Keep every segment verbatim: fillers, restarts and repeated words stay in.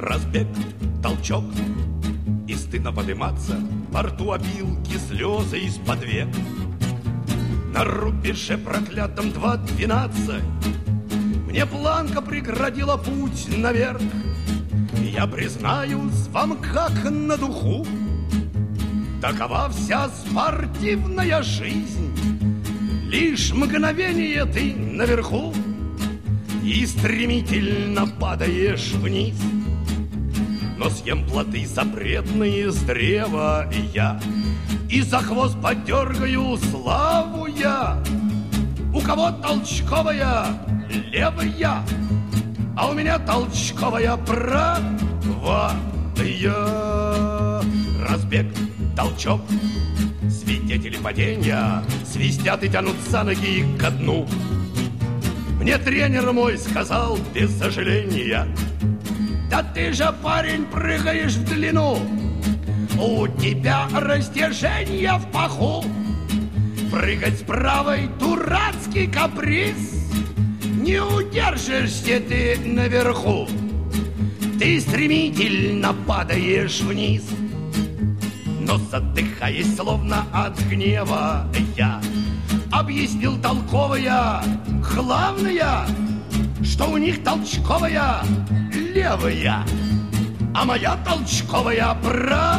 Разбег, толчок, и стыдно подниматься. Во рту опилки, слезы из-под век. На рубеже проклятом два двенадцать мне планка преградила путь наверх. Я признаюсь вам, как на духу, такова вся спортивная жизнь. Лишь мгновение ты наверху и стремительно падаешь вниз. Но съем плоды запретные с древа и я, и за хвост подергаю славу я. У кого толчковая левая, а у меня толчковая правая. Разбег, толчок, свидетели падения свистят и тянут за ноги ко дну. Мне тренер мой сказал без сожаления: да ты же, парень, прыгаешь в длину, у тебя растяжение в паху. Прыгать с правой — дурацкий каприз, не удержишься ты наверху. Ты стремительно падаешь вниз. Но задыхаясь, словно от гнева, я объяснил толковая, главное, что у них толчковая левая, а моя толчковая правая.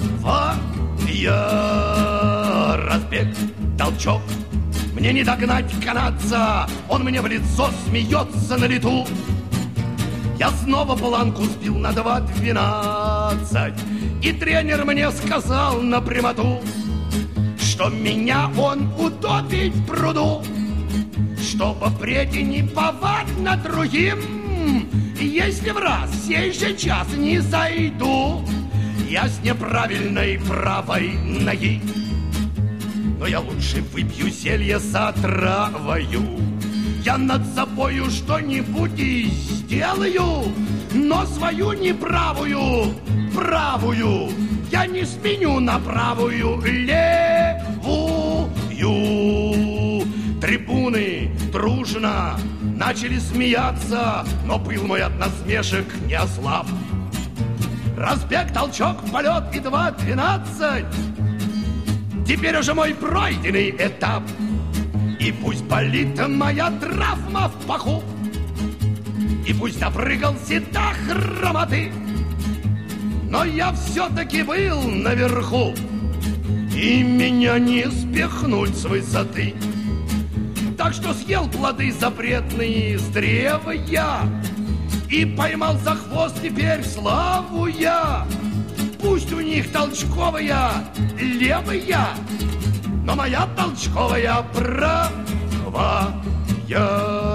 Разбег, толчок, мне не догнать канадца, он мне в лицо смеется на лету. Я снова планку сбил на два двенадцать, и тренер мне сказал на прямоту, что меня он утопит в пруду, чтобы впредь не повадно другим. Если в раз сей же час не зайду я с неправильной правой ноги, но я лучше выпью зелье с отравою. Я над собою что-нибудь и сделаю, но свою неправую правую я не сменю на правую левую. Трибуны дружно начали смеяться, но пыл мой от насмешек не ослаб. Разбег, толчок, полет и два двенадцать теперь уже мой пройденный этап. И пусть болит моя травма в паху, и пусть допрыгался до хромоты, но я все-таки был наверху, и меня не спихнуть с высоты. Так что съел плоды запретные с древа я, и поймал за хвост теперь славу я. Пусть у них толчковая левая, но моя толчковая правая.